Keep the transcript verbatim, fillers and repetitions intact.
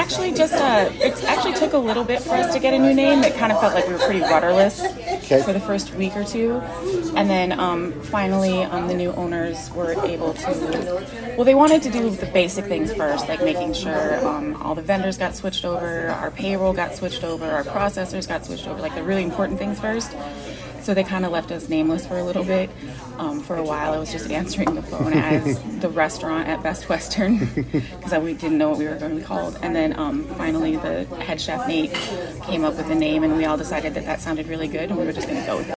actually just, uh, it actually took a little bit for us to get a new name. It kind of felt like we were pretty rudderless Okay. for the first week or two. And then um, finally um, the new owners were able to, well, they wanted to do the basic things first, like making sure um, all the vendors got switched over, our payroll got switched over, our processors got switched over, like the really important things first. So they kind of left us nameless for a little bit. Um, for a while, I was just answering the phone as the restaurant at Best Western because we didn't know what we were going to be called. And then um, finally, the head chef, Nate, came up with a name, and we all decided that that sounded really good, and we were just going to go with it.